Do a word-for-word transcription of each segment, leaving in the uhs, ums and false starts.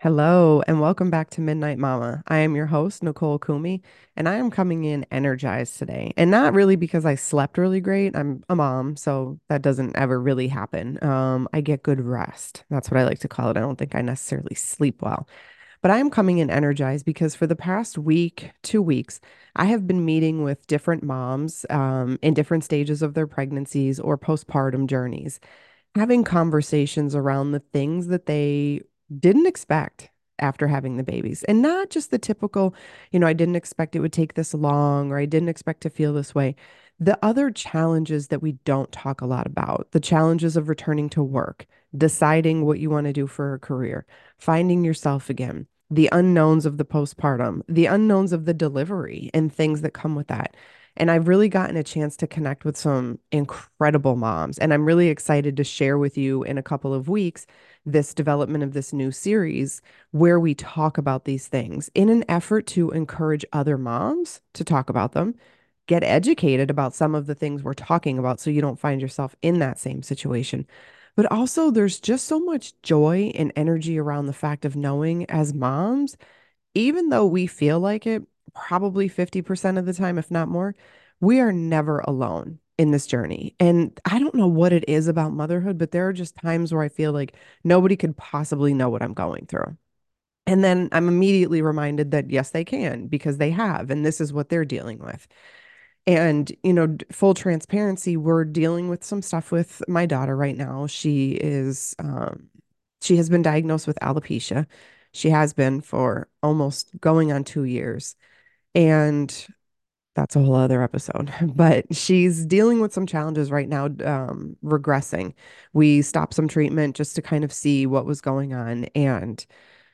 Hello and welcome back to Midnight Mama. I am your host, Nicole Kumi, and I am coming in energized today. And not really because I slept really great. I'm a mom, so that doesn't ever really happen. Um, I get good rest. That's what I like to call it. I don't think I necessarily sleep well. But I am coming in energized because for the past week, two weeks, I have been meeting with different moms um, in different stages of their pregnancies or postpartum journeys, having conversations around the things that they didn't expect after having the babies. And not just the typical, you know, I didn't expect it would take this long or I didn't expect to feel this way. The other challenges that we don't talk a lot about, the challenges of returning to work, deciding what you want to do for a career, finding yourself again, the unknowns of the postpartum, the unknowns of the delivery, and things that come with that. And I've really gotten a chance to connect with some incredible moms. And I'm really excited to share with you in a couple of weeks this development of this new series where we talk about these things in an effort to encourage other moms to talk about them, get educated about some of the things we're talking about so you don't find yourself in that same situation. But also, there's just so much joy and energy around the fact of knowing as moms even though we feel like it probably fifty percent of the time, if not more, we are never alone in this journey. And I don't know what it is about motherhood, but there are just times where I feel like nobody could possibly know what I'm going through. And then I'm immediately reminded that yes, they can because they have, and this is what they're dealing with. And, you know, d- full transparency, we're dealing with some stuff with my daughter right now. She is, um, she has been diagnosed with alopecia. She has been for almost going on two years. And that's a whole other episode. But she's dealing with some challenges right now, um, regressing. We stopped some treatment just to kind of see what was going on. And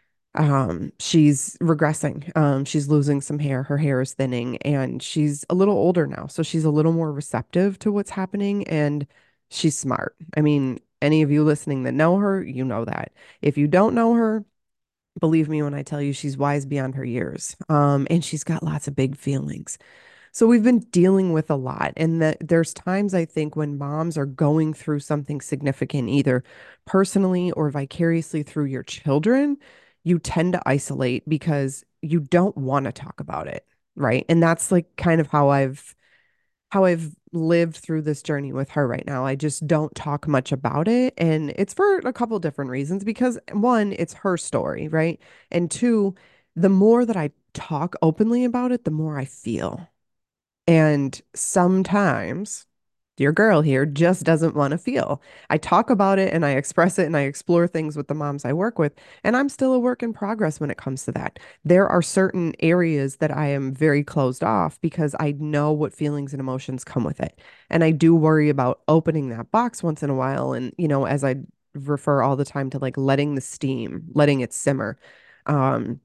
um, she's regressing. Um, she's losing some hair. Her hair is thinning, and she's a little older now, so she's a little more receptive to what's happening, and she's smart. I mean, any of you listening that know her, you know that. If you don't know her, believe me when I tell you she's wise beyond her years. Um, and she's got lots of big feelings. So we've been dealing with a lot, and that there's times I think when moms are going through something significant, either personally or vicariously through your children, you tend to isolate because you don't want to talk about it, right? And that's like kind of how I've how I've lived through this journey with her right now. I just don't talk much about it, and it's for a couple different reasons because one, it's her story, right? And two, the more that I talk openly about it, the more I feel. And sometimes your girl here just doesn't want to feel. I talk about it and I express it and I explore things with the moms I work with. And I'm still a work in progress when it comes to that. There are certain areas that I am very closed off because I know what feelings and emotions come with it. And I do worry about opening that box once in a while. And, you know, as I refer all the time to like letting the steam, letting it simmer. Um,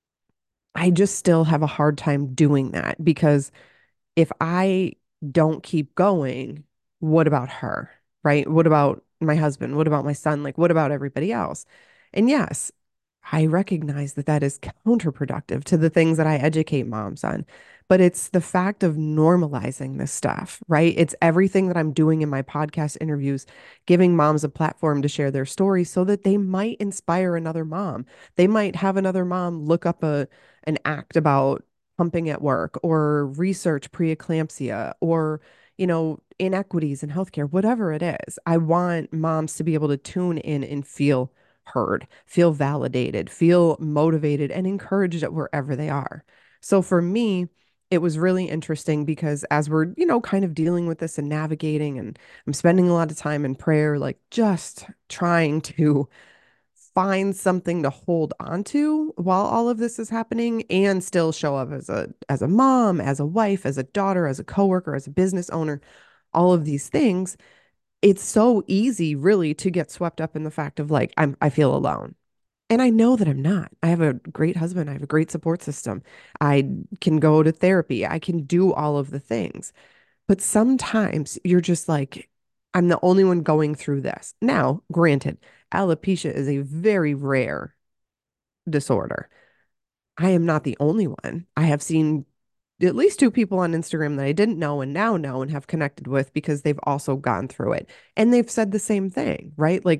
I just still have a hard time doing that because if I don't keep going, what about her? Right? What about my husband? What about my son? Like, what about everybody else? And yes, I recognize that that is counterproductive to the things that I educate moms on. But it's the fact of normalizing this stuff, right? It's everything that I'm doing in my podcast interviews, giving moms a platform to share their stories so that they might inspire another mom. They might have another mom look up a an act about pumping at work or research preeclampsia or, you know, inequities in healthcare, whatever it is. I want moms to be able to tune in and feel heard, feel validated, feel motivated and encouraged at wherever they are. So for me, it was really interesting because as we're, you know, kind of dealing with this and navigating, and I'm spending a lot of time in prayer, like just trying to find something to hold on to while all of this is happening and still show up as a as a mom, as a wife, as a daughter, as a coworker, as a business owner, all of these things. It's so easy really to get swept up in the fact of like I'm I feel alone. And I know that I'm not. I have a great husband. I have a great support system. I can go to therapy. I can do all of the things. But sometimes you're just like, I'm the only one going through this. Now, granted, alopecia is a very rare disorder. I am not the only one. I have seen at least two people on Instagram that I didn't know and now know and have connected with because they've also gone through it. And they've said the same thing, right? Like,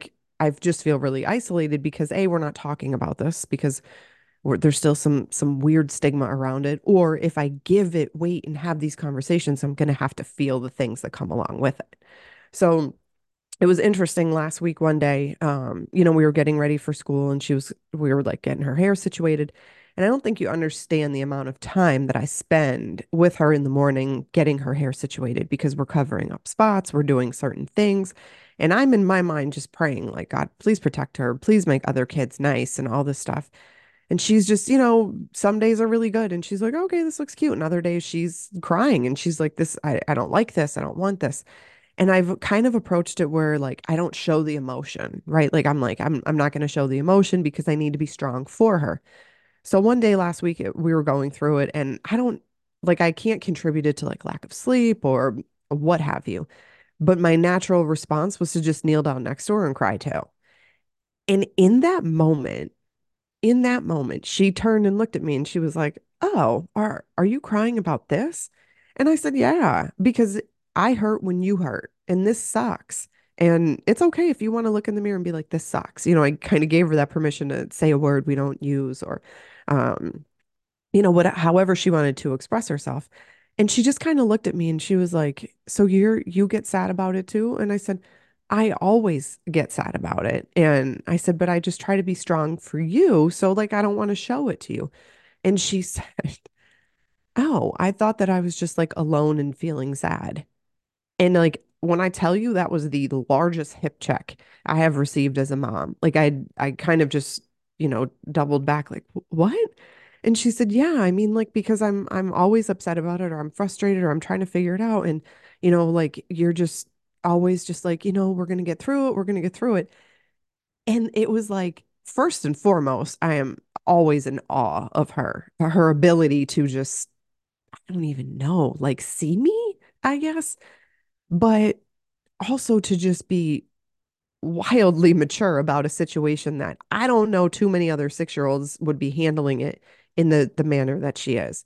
I just feel really isolated because A, we're not talking about this because we're, there's still some some weird stigma around it. Or if I give it weight and have these conversations, I'm going to have to feel the things that come along with it. So it was interesting last week one day. Um, you know, we were getting ready for school and she was, we were like getting her hair situated. And I don't think you understand the amount of time that I spend with her in the morning getting her hair situated because we're covering up spots, we're doing certain things. And I'm in my mind just praying, like, God, please protect her, please make other kids nice and all this stuff. And she's just, you know, some days are really good. And she's like, okay, this looks cute. And other days she's crying and she's like, this, I, I don't like this. I don't want this. And I've kind of approached it where like I don't show the emotion, right? Like I'm like I'm I'm not going to show the emotion because I need to be strong for her. So one day last week it, we were going through it and I don't like I can't contribute it to like lack of sleep or what have you. But my natural response was to just kneel down next to her and cry too. And in that moment, in that moment, she turned and looked at me and she was like, "Oh, are are you crying about this?" And I said, "Yeah, because I hurt when you hurt, and this sucks. And it's okay if you want to look in the mirror and be like, this sucks." You know, I kind of gave her that permission to say a word we don't use or um you know, what, however she wanted to express herself. And she just kind of looked at me and she was like, "So you're, you get sad about it too?" And I said, "I always get sad about it." And I said, "But I just try to be strong for you. So, like, I don't want to show it to you." And she said, "Oh, I thought that I was just like alone and feeling sad." And like when I tell you that was the largest hip check I have received as a mom, like I I kind of just, you know, doubled back like, "Wh- what?" And she said, "Yeah, I mean like because I'm I'm always upset about it or I'm frustrated or I'm trying to figure it out and you know, like you're just always just like, you know, we're going to get through it, we're going to get through it." And it was like first and foremost, I am always in awe of her, her ability to just I don't even know, like see me, I guess, but also to just be wildly mature about a situation that I don't know too many other six-year-olds would be handling it in the the manner that she is.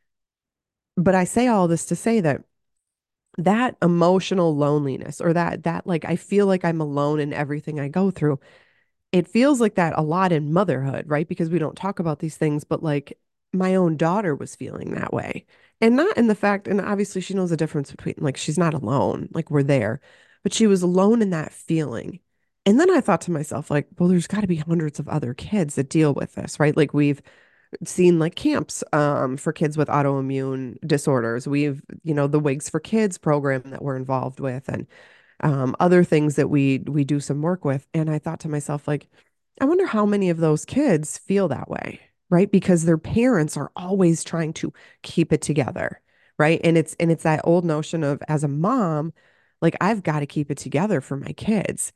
But I say all this to say that that emotional loneliness or that that like I feel like I'm alone in everything I go through. It feels like that a lot in motherhood, right? Because we don't talk about these things, but like my own daughter was feeling that way. And not in the fact, and obviously she knows the difference between like she's not alone, like we're there, but she was alone in that feeling. And then I thought to myself, like, well, there's got to be hundreds of other kids that deal with this, right? Like we've seen like camps um, for kids with autoimmune disorders. We've, you know, the Wigs for Kids program that we're involved with, and um, other things that we we do some work with. And I thought to myself, like, I wonder how many of those kids feel that way, right? Because their parents are always trying to keep it together, right? And it's and it's that old notion of as a mom, like I've got to keep it together for my kids.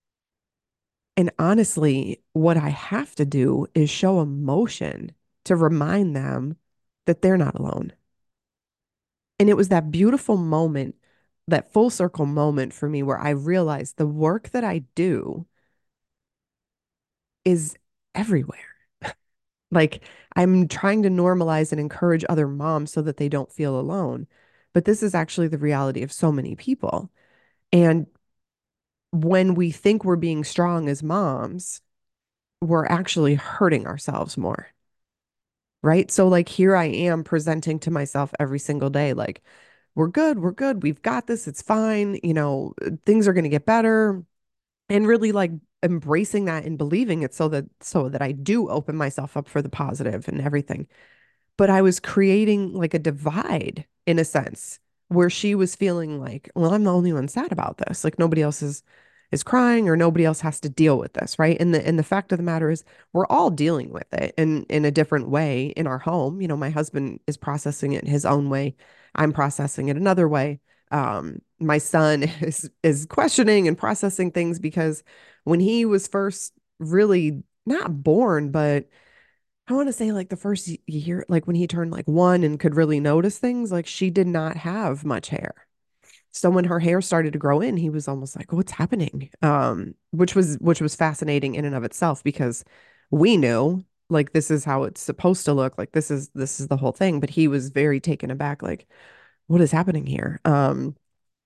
And honestly, what I have to do is show emotion to remind them that they're not alone. And it was that beautiful moment, that full circle moment for me where I realized the work that I do is everywhere. Like I'm trying to normalize and encourage other moms so that they don't feel alone. But this is actually the reality of so many people. And when we think we're being strong as moms, we're actually hurting ourselves more. Right. So, like, here I am presenting to myself every single day, like, we're good, we're good, we've got this, it's fine, you know, things are going to get better. And really, like, embracing that and believing it so that, so that I do open myself up for the positive and everything. But I was creating like a divide in a sense where she was feeling like, well, I'm the only one sad about this. Like nobody else is is crying or nobody else has to deal with this, right? And the and the fact of the matter is we're all dealing with it in in a different way in our home. You know, my husband is processing it in his own way. I'm processing it another way. Um, my son is is questioning and processing things because when he was first really not born, but I want to say like the first y- year, like when he turned like one and could really notice things, like she did not have much hair. So when her hair started to grow in, he was almost like, "What's happening?" Um, which was which was fascinating in and of itself because we knew like this is how it's supposed to look, like this is this is the whole thing. But he was very taken aback, like, "What is happening here?" Um,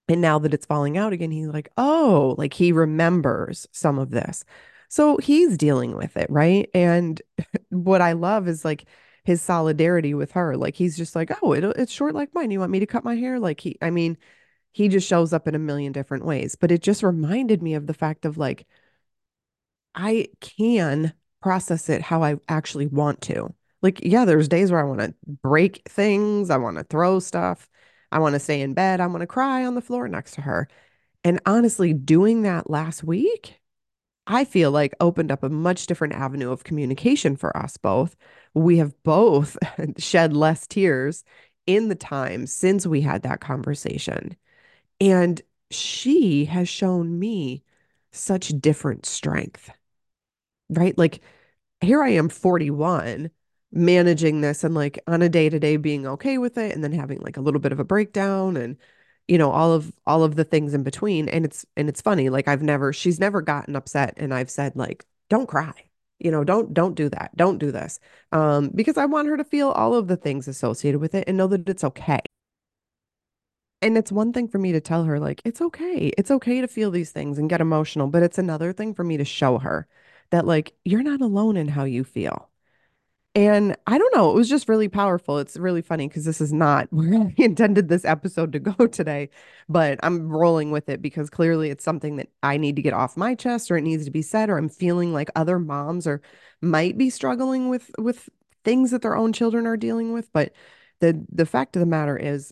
And now that it's falling out again, he's like, oh, like he remembers some of this. So he's dealing with it, right? And what I love is like his solidarity with her. Like he's just like, oh, it, it's short like mine. You want me to cut my hair? Like he, I mean, he just shows up in a million different ways. But it just reminded me of the fact of like, I can process it how I actually want to. Like, yeah, there's days where I want to break things, I want to throw stuff, I want to stay in bed, I want to cry on the floor next to her. And honestly, doing that last week, I feel like opened up a much different avenue of communication for us both. We have both shed less tears in the time since we had that conversation. And she has shown me such different strength, right? Like here I am forty-one managing this and like on a day to day being okay with it and then having like a little bit of a breakdown and you know all of all of the things in between and it's and it's funny like I've never she's never gotten upset and I've said like don't cry. You know, don't don't do that. Don't do this. Um because I want her to feel all of the things associated with it and know that it's okay. And it's one thing for me to tell her like it's okay. It's okay to feel these things and get emotional, but it's another thing for me to show her that like you're not alone in how you feel. And I don't know, it was just really powerful. It's really funny because this is not where I intended this episode to go today, but I'm rolling with it because clearly it's something that I need to get off my chest or it needs to be said or I'm feeling like other moms or might be struggling with with things that their own children are dealing with, but the the fact of the matter is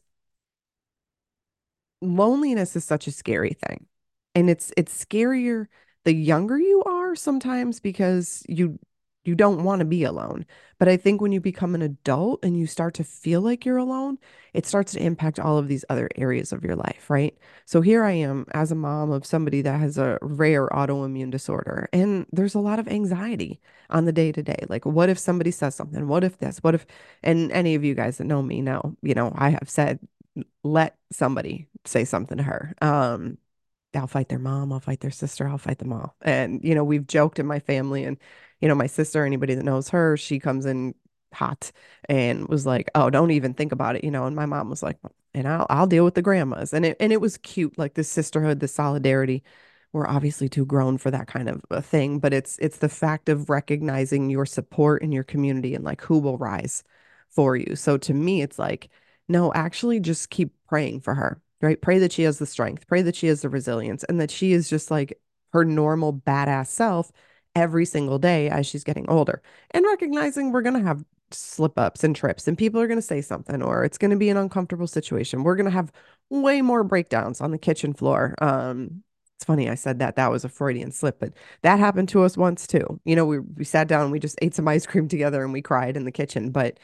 loneliness is such a scary thing. And it's it's scarier the younger you are sometimes because you you don't want to be alone. But I think when you become an adult and you start to feel like you're alone, it starts to impact all of these other areas of your life, right? So here I am as a mom of somebody that has a rare autoimmune disorder, and there's a lot of anxiety on the day to day. Like, what if somebody says something? What if this? What if, and any of you guys that know me know, you know, I have said let somebody say something to her. Um, I'll fight their mom, I'll fight their sister, I'll fight them all. And, you know, we've joked in my family and, you know, my sister, anybody that knows her, she comes in hot and was like, "Oh, don't even think about it," you know, and my mom was like, "And I'll I'll deal with the grandmas." And it and it was cute, like this sisterhood, this solidarity. We're obviously too grown for that kind of a thing, but it's it's the fact of recognizing your support in your community and like who will rise for you. So to me, it's like, no, actually just keep praying for her, right? Pray that she has the strength, pray that she has the resilience, and that she is just like her normal badass self every single day as she's getting older. And recognizing we're going to have slip ups and trips, and people are going to say something, or it's going to be an uncomfortable situation. We're going to have way more breakdowns on the kitchen floor. Um, it's funny I said that that was a Freudian slip, but that happened to us once too. You know, we we sat down, we just ate some ice cream together, and we cried in the kitchen. But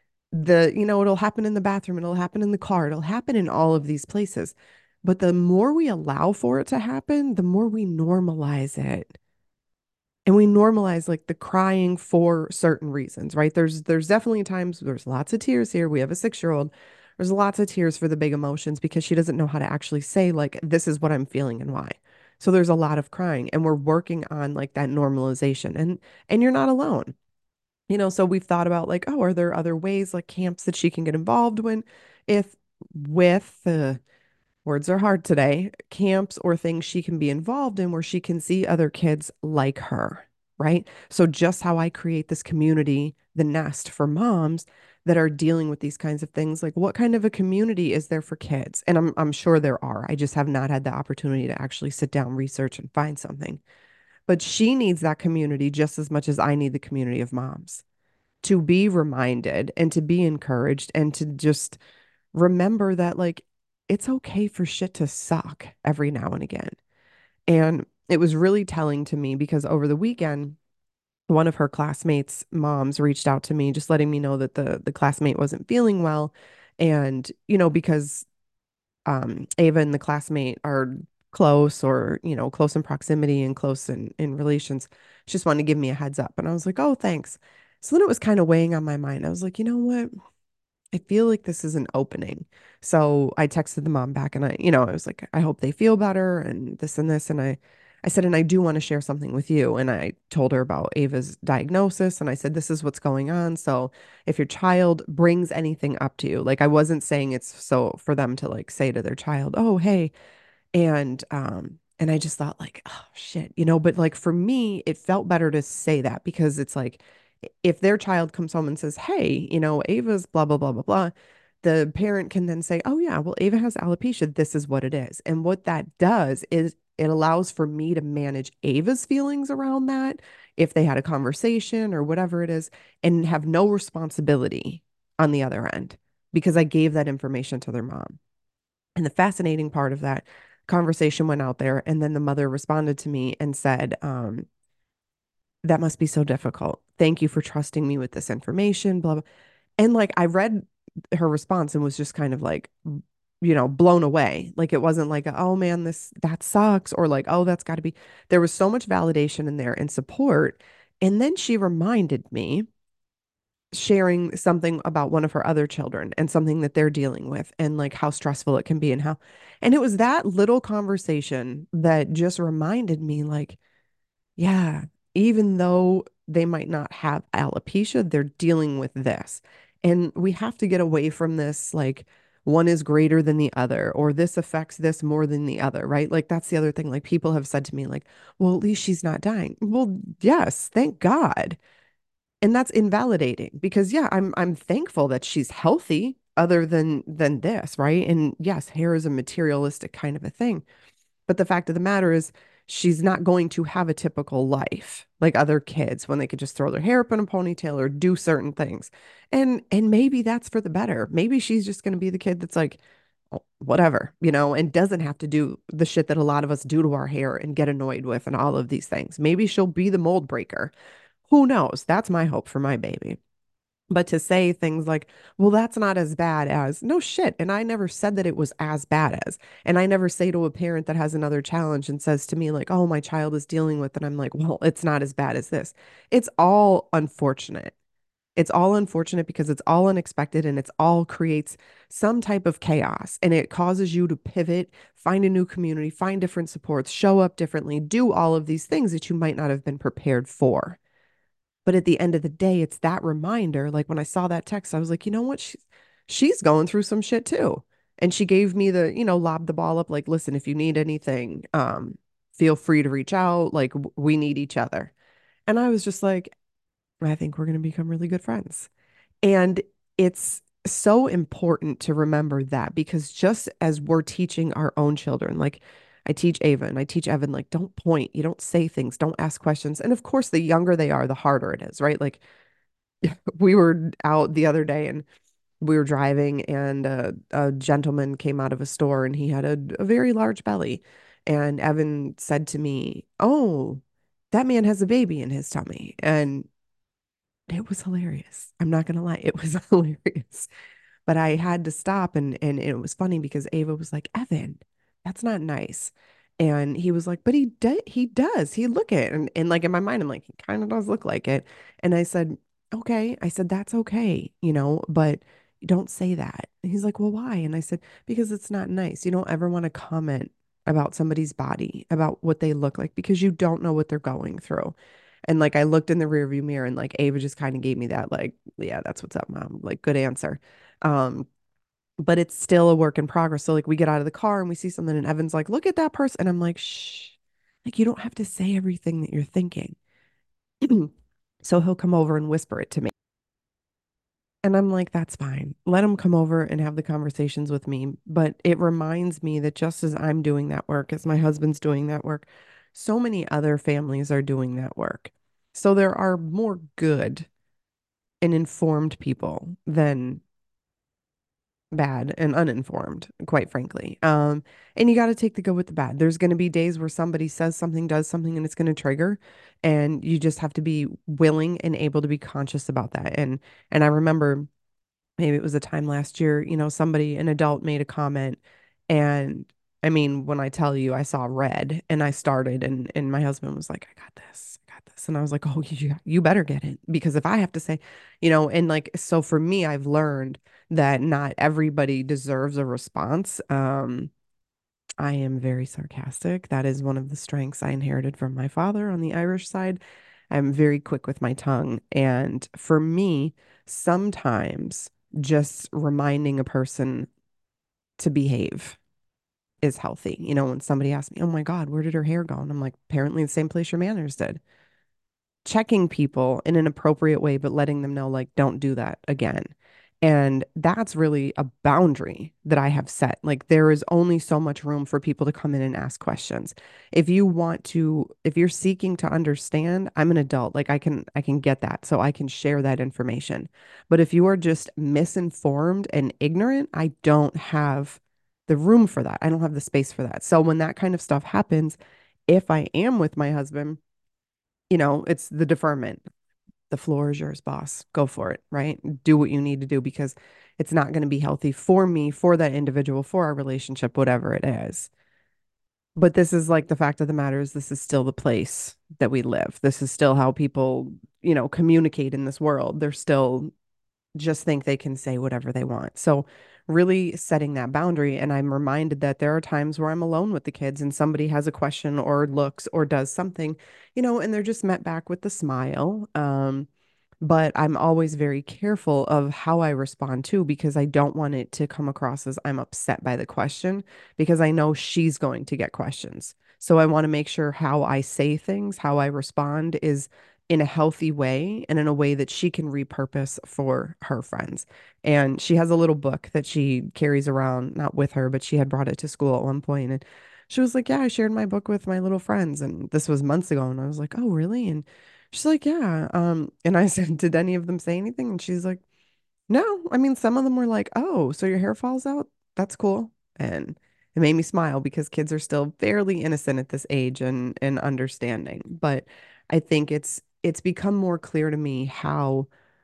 the, you know, it'll happen in the bathroom, it'll happen in the car, it'll happen in all of these places. But the more we allow for it to happen, the more we normalize it. And we normalize like the crying for certain reasons, right? There's there's definitely times there's lots of tears here. We have a six-year-old. There's lots of tears for the big emotions because she doesn't know how to actually say like this is what I'm feeling and why. So there's a lot of crying and we're working on like that normalization and and you're not alone. You know, so we've thought about like, oh, are there other ways like camps that she can get involved when if with uh, words are hard today, camps or things she can be involved in where she can see other kids like her, right? So just how I create this community, the nest for moms that are dealing with these kinds of things, like what kind of a community is there for kids? And I'm I'm sure there are. I just have not had the opportunity to actually sit down, research, and find something. But she needs that community just as much as I need the community of moms to be reminded and to be encouraged and to just remember that like it's okay for shit to suck every now and again. And it was really telling to me because over the weekend, one of her classmates' moms reached out to me, just letting me know that the the classmate wasn't feeling well. And, you know, because um Ava and the classmate are close or, you know, close in proximity and close in, in relations, she just wanted to give me a heads up. And I was like, oh, thanks. So then it was kind of weighing on my mind. I was like, you know what? I feel like this is an opening. So I texted the mom back and I, you know, I was like, I hope they feel better and this and this. And I, I said, and I do want to share something with you. And I told her about Ava's diagnosis. And I said, this is what's going on. So if your child brings anything up to you, like I wasn't saying it's so for them to like say to their child, oh, hey, and um and I just thought like, oh shit, you know, but like for me, it felt better to say that because it's like if their child comes home and says, "Hey, you know, Ava's blah blah blah blah blah," the parent can then say, "Oh yeah, well Ava has alopecia. This is what it is." And what that does is it allows for me to manage Ava's feelings around that if they had a conversation or whatever it is and have no responsibility on the other end because I gave that information to their mom. And the fascinating part of that conversation went out there, and then the mother responded to me and said, um, that must be so difficult. Thank you for trusting me with this information, blah, blah. And like I read her response and was just kind of like, you know, blown away. Like it wasn't like, oh man, this that sucks, or like, oh, that's got to be. There was so much validation in there and support. And then she reminded me sharing something about one of her other children and something that they're dealing with and like how stressful it can be and how and it was that little conversation that just reminded me like yeah, even though they might not have alopecia, they're dealing with this. And we have to get away from this like one is greater than the other or this affects this more than the other, right? Like that's the other thing like people have said to me like, well, at least she's not dying. Well, yes, thank God. And that's invalidating because yeah, I'm I'm thankful that she's healthy other than than this, right? And yes, hair is a materialistic kind of a thing. But the fact of the matter is she's not going to have a typical life like other kids when they could just throw their hair up in a ponytail or do certain things. And and maybe that's for the better. Maybe she's just going to be the kid that's like "Oh, whatever, you know, and doesn't have to do the shit that a lot of us do to our hair and get annoyed with and all of these things. Maybe she'll be the mold breaker. Who knows? That's my hope for my baby. But to say things like, well, that's not as bad as, no shit. And I never said that it was as bad as. And I never say to a parent that has another challenge and says to me, like, oh, my child is dealing with, and I'm like, well, it's not as bad as this. It's all unfortunate. It's all unfortunate because it's all unexpected and it's all creates some type of chaos and it causes you to pivot, find a new community, find different supports, show up differently, do all of these things that you might not have been prepared for. But at the end of the day, it's that reminder. Like when I saw that text, I was like, you know what? She's she's going through some shit too. And she gave me the, you know, lob the ball up, like, listen, if you need anything, um, feel free to reach out. Like w- we need each other. And I was just like, I think we're going to become really good friends. And it's so important to remember that because just as we're teaching our own children, like I teach Ava and I teach Evan, like, don't point, you don't say things, don't ask questions. And of course, the younger they are, the harder it is, right? Like, we were out the other day and we were driving, and uh, a gentleman came out of a store and he had a, a very large belly. And Evan said to me, oh, that man has a baby in his tummy. And it was hilarious. I'm not gonna lie, it was hilarious. But I had to stop and and it was funny because Ava was like, Evan, that's not nice. And he was like, but he does he does. He look it. And and like in my mind, I'm like, he kind of does look like it. And I said, okay. I said, that's okay, you know, but you don't say that. And he's like, well, why? And I said, because it's not nice. You don't ever want to comment about somebody's body, about what they look like, because you don't know what they're going through. And like I looked in the rearview mirror and like Ava just kind of gave me that, like, yeah, that's what's up, mom. Like, good answer. Um, but it's still a work in progress. So like we get out of the car and we see something and Evan's like, look at that person. And I'm like, shh, like you don't have to say everything that you're thinking. So he'll come over and whisper it to me. And I'm like, that's fine. Let him come over and have the conversations with me. But it reminds me that just as I'm doing that work, as my husband's doing that work, so many other families are doing that work. So there are more good and informed people than bad and uninformed, quite frankly. Um, and you got to take the good with the bad. There's going to be days where somebody says something, does something, and it's going to trigger, and you just have to be willing and able to be conscious about that. And and I remember maybe it was a time last year, you know, somebody, an adult made a comment, and I mean, when I tell you I saw red and I started and and my husband was like, I got this, I got this. And I was like, oh, you you better get it because if I have to say, you know, and like so for me, I've learned that not everybody deserves a response. Um, I am very sarcastic. That is one of the strengths I inherited from my father on the Irish side. I'm very quick with my tongue. And for me, sometimes just reminding a person to behave is healthy. You know, when somebody asks me, "Oh my God, where did her hair go?" And I'm like, apparently the same place your manners did. Checking people in an appropriate way, but letting them know, like, don't do that again. And that's really a boundary that I have set. Like, there is only so much room for people to come in and ask questions. If you want to, if you're seeking to understand, I'm an adult. Like, I can, I can get that. So I can share that information. But if you are just misinformed and ignorant, I don't have the room for that. I don't have the space for that. So when that kind of stuff happens, if I am with my husband, you know, it's the deferment. The floor is yours, boss. Go for it, right? Do what you need to do because it's not going to be healthy for me, for that individual, for our relationship, whatever it is. But this is like the fact of the matter is this is still the place that we live. This is still how people, you know, communicate in this world. They're still just think they can say whatever they want. So, really setting that boundary. And I'm reminded that there are times where I'm alone with the kids and somebody has a question or looks or does something, you know, and they're just met back with the smile. Um, but I'm always very careful of how I respond too, because I don't want it to come across as I'm upset by the question, because I know she's going to get questions. So I want to make sure how I say things, how I respond is in a healthy way and in a way that she can repurpose for her friends. And she has a little book that she carries around, not with her, but she had brought it to school at one point, and she was like, "Yeah, I shared my book with my little friends." And this was months ago. And I was like, "Oh, really?" And she's like, "Yeah." Um, and I said, "Did any of them say anything?" And she's like, "No." I mean, some of them were like, "Oh, so your hair falls out? That's cool." And it made me smile because kids are still fairly innocent at this age and and understanding. But I think it's it's become more clear to me how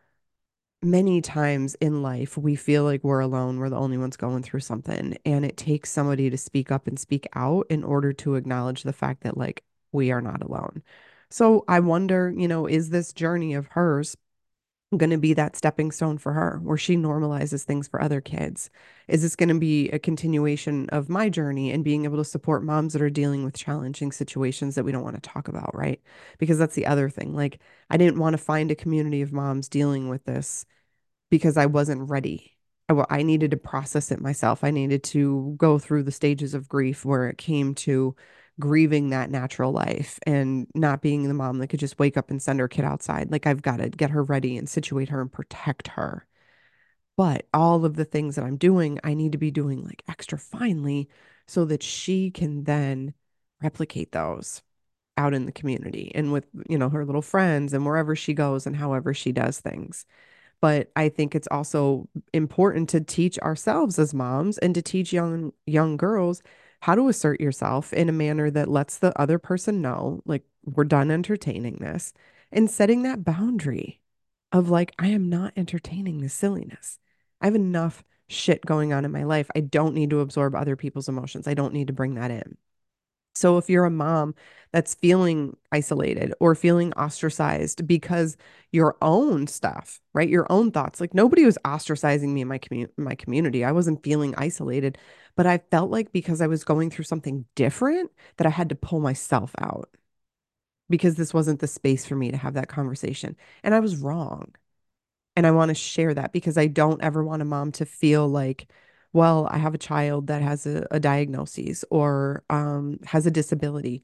many times in life we feel like we're alone, we're the only ones going through something, and it takes somebody to speak up and speak out in order to acknowledge the fact that like we are not alone. So I wonder, you know, is this journey of hers going to be that stepping stone for her where she normalizes things for other kids? Is this going to be a continuation of my journey and being able to support moms that are dealing with challenging situations that we don't want to talk about, right? Because that's the other thing. Like, I didn't want to find a community of moms dealing with this because I wasn't ready. I, wa- I needed to process it myself. I needed to go through the stages of grief where it came to grieving that natural life and not being the mom that could just wake up and send her kid outside. Like, I've got to get her ready and situate her and protect her. But all of the things that I'm doing, I need to be doing like extra finely so that she can then replicate those out in the community and with, you know, her little friends and wherever she goes and however she does things. But I think it's also important to teach ourselves as moms and to teach young young girls how to assert yourself in a manner that lets the other person know, like, we're done entertaining this, and setting that boundary of like, I am not entertaining this silliness. I have enough shit going on in my life. I don't need to absorb other people's emotions. I don't need to bring that in. So if you're a mom that's feeling isolated or feeling ostracized because your own stuff, right? Your own thoughts, like nobody was ostracizing me in my commu my community. I wasn't feeling isolated, but I felt like because I was going through something different that I had to pull myself out because this wasn't the space for me to have that conversation. And I was wrong. And I want to share that because I don't ever want a mom to feel like, well, I have a child that has a, a diagnosis or um, has a disability.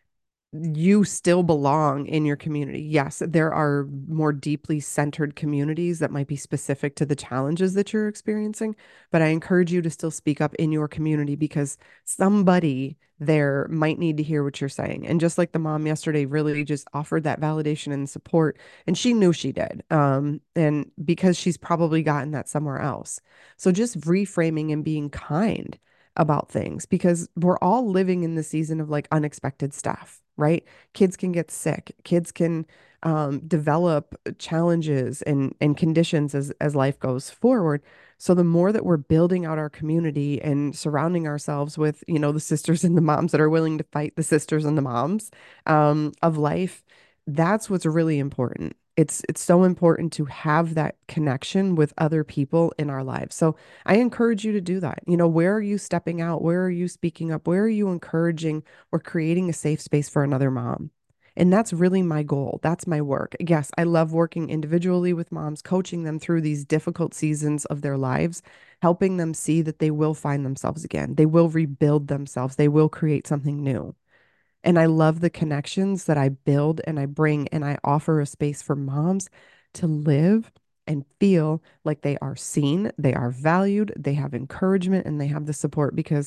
You still belong in your community. Yes, there are more deeply centered communities that might be specific to the challenges that you're experiencing, but I encourage you to still speak up in your community because somebody there might need to hear what you're saying. And just like the mom yesterday really just offered that validation and support, and she knew she did. Um, and because she's probably gotten that somewhere else. So just reframing and being kind about things because we're all living in the season of like unexpected stuff, right? Kids can get sick. Kids can um, develop challenges and and conditions as as life goes forward. So the more that we're building out our community and surrounding ourselves with, you know, the sisters and the moms that are willing to fight the sisters and the moms um, of life, that's what's really important. It's it's so important to have that connection with other people in our lives. So I encourage you to do that. You know, where are you stepping out? Where are you speaking up? Where are you encouraging or creating a safe space for another mom? And that's really my goal. That's my work. Yes, I love working individually with moms, coaching them through these difficult seasons of their lives, helping them see that they will find themselves again. They will rebuild themselves. They will create something new. And I love the connections that I build and I bring, and I offer a space for moms to live and feel like they are seen, they are valued, they have encouragement, and they have the support because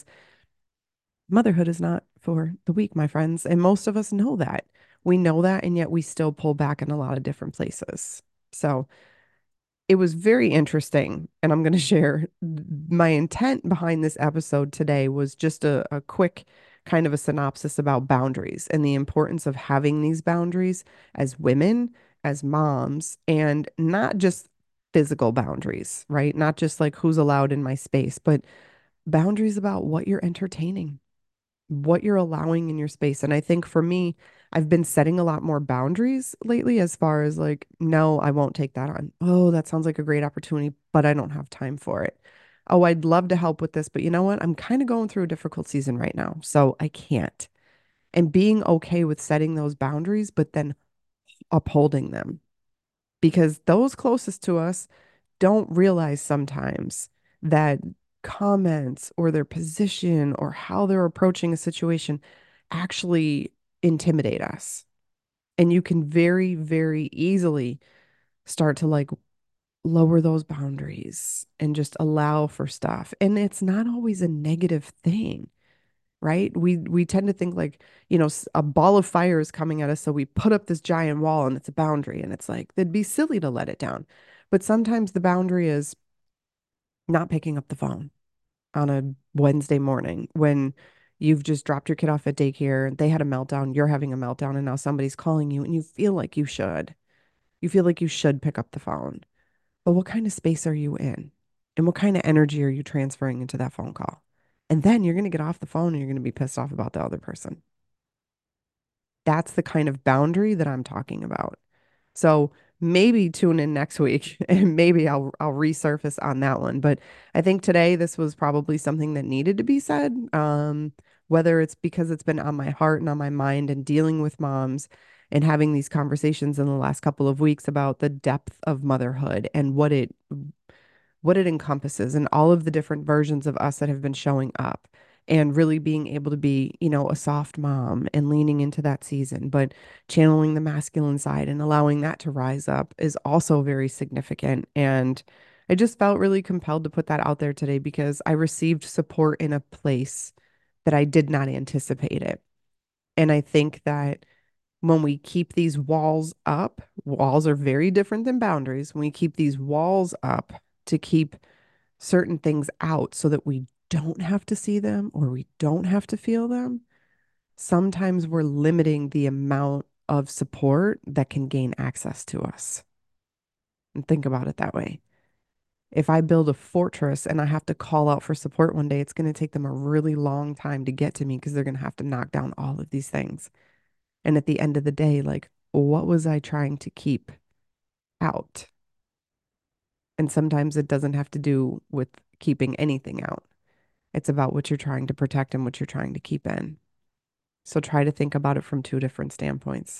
motherhood is not for the weak, my friends. And most of us know that. We know that, and yet we still pull back in a lot of different places. So, it was very interesting. And I'm going to share my intent behind this episode today was just a, a quick kind of a synopsis about boundaries and the importance of having these boundaries as women, as moms, and not just physical boundaries, right? Not just like who's allowed in my space, but boundaries about what you're entertaining, what you're allowing in your space. And I think for me, I've been setting a lot more boundaries lately as far as like, no, I won't take that on. Oh, that sounds like a great opportunity, but I don't have time for it. Oh, I'd love to help with this, but you know what? I'm kind of going through a difficult season right now, so I can't. And being okay with setting those boundaries, but then upholding them because those closest to us don't realize sometimes that comments or their position or how they're approaching a situation actually intimidate us. And you can very, very easily start to like lower those boundaries and just allow for stuff. And it's not always a negative thing, right? We we tend to think like, you know, s- a ball of fire is coming at us, so we put up this giant wall and it's a boundary and it's like it'd be silly to let it down. But sometimes the boundary is not picking up the phone on a Wednesday morning when you've just dropped your kid off at daycare, they had a meltdown, you're having a meltdown, and now somebody's calling you and you feel like you should. You feel like you should pick up the phone. But what kind of space are you in? And what kind of energy are you transferring into that phone call? And then you're going to get off the phone and you're going to be pissed off about the other person. That's the kind of boundary that I'm talking about. So maybe tune in next week and maybe I'll I'll resurface on that one. But I think today this was probably something that needed to be said. Um, whether it's because it's been on my heart and on my mind and dealing with moms and having these conversations in the last couple of weeks about the depth of motherhood and what it what it encompasses and all of the different versions of us that have been showing up and really being able to be, you know, a soft mom and leaning into that season, but channeling the masculine side and allowing that to rise up is also very significant. And I just felt really compelled to put that out there today because I received support in a place that I did not anticipate it. And I think that when we keep these walls up, walls are very different than boundaries. When we keep these walls up to keep certain things out so that we don't have to see them or we don't have to feel them, sometimes we're limiting the amount of support that can gain access to us. And think about it that way. If I build a fortress and I have to call out for support one day, it's going to take them a really long time to get to me because they're going to have to knock down all of these things. And at the end of the day, like, what was I trying to keep out? And sometimes it doesn't have to do with keeping anything out. It's about what you're trying to protect and what you're trying to keep in. So try to think about it from two different standpoints.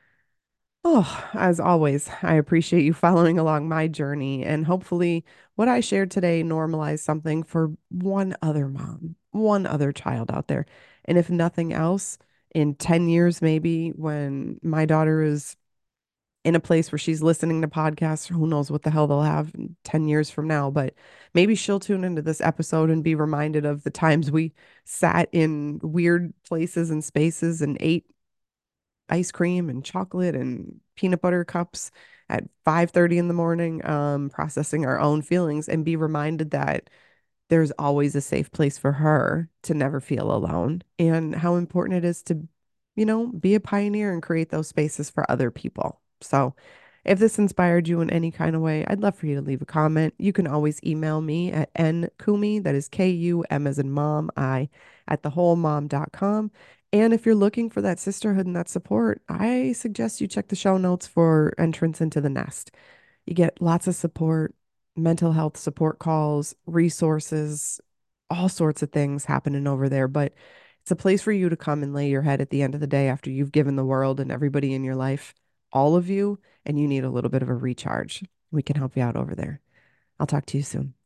Oh, as always, I appreciate you following along my journey. And hopefully, what I shared today normalized something for one other mom, one other child out there. And if nothing else, in ten years, maybe when my daughter is in a place where she's listening to podcasts, who knows what the hell they'll have in ten years from now, but maybe she'll tune into this episode and be reminded of the times we sat in weird places and spaces and ate ice cream and chocolate and peanut butter cups at five thirty in the morning, um, processing our own feelings and be reminded that there's always a safe place for her to never feel alone and how important it is to, you know, be a pioneer and create those spaces for other people. So, if this inspired you in any kind of way, I'd love for you to leave a comment. You can always email me at nkumi, that is K U M as in mom, I, at the whole mom dot com. And if you're looking for that sisterhood and that support, I suggest you check the show notes for Entrance into the Nest. You get lots of support, mental health support calls, resources, all sorts of things happening over there. But it's a place for you to come and lay your head at the end of the day after you've given the world and everybody in your life, all of you, and you need a little bit of a recharge. We can help you out over there. I'll talk to you soon.